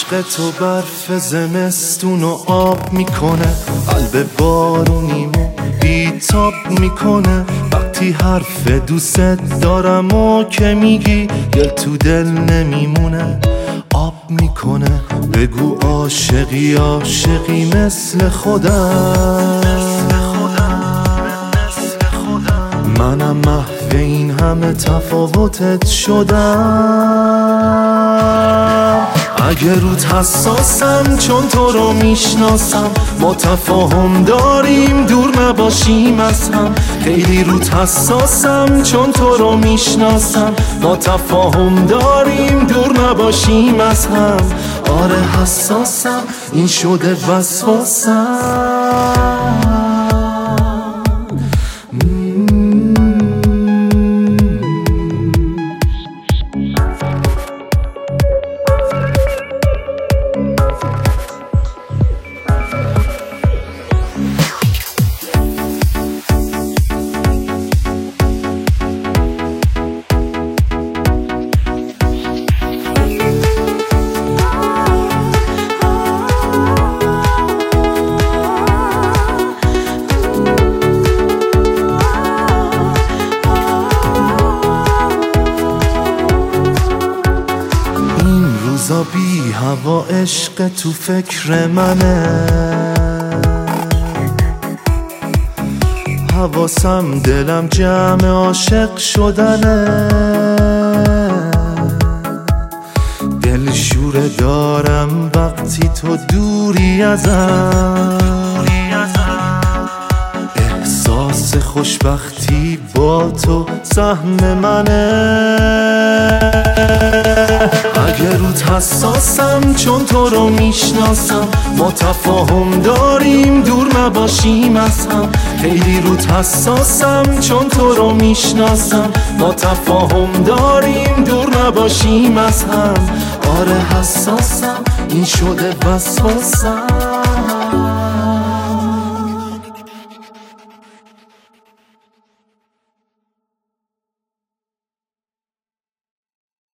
عشق تو برف زمستونو آب میکنه، قلب بارونیمو بیتاب میکنه. وقتی حرف دوست دارم و که میگی دل تو دل نمیمونه، آب میکنه. بگو عاشقی عاشقی مثل خودم، منم محو این همه تفاوتت شدم. اگه روت حساسم چون تو رو میشناسم، ما تفاهم داریم دور نباشیم از هم. خیلی روت حساسم چون تو رو میشناسم، ما تفاهم داریم دور نباشیم از هم. آره حساسم، این شده وسواسم. روزا بی هوا عشق تو فکر منه، حواسم دلم جمع عاشق شدنه. دل شوره دارم وقتی تو دوری ازم، احساس خوشبختی با تو سهم منه. اگه روت حساسم چون تو رو میشناسم، ما تفاهم داریم دور نباشیم از هم. خیلی روت حساسم چون تو رو میشناسم، ما تفاهم داریم دور نباشیم از هم. آره حساسم، این شده وسواسم.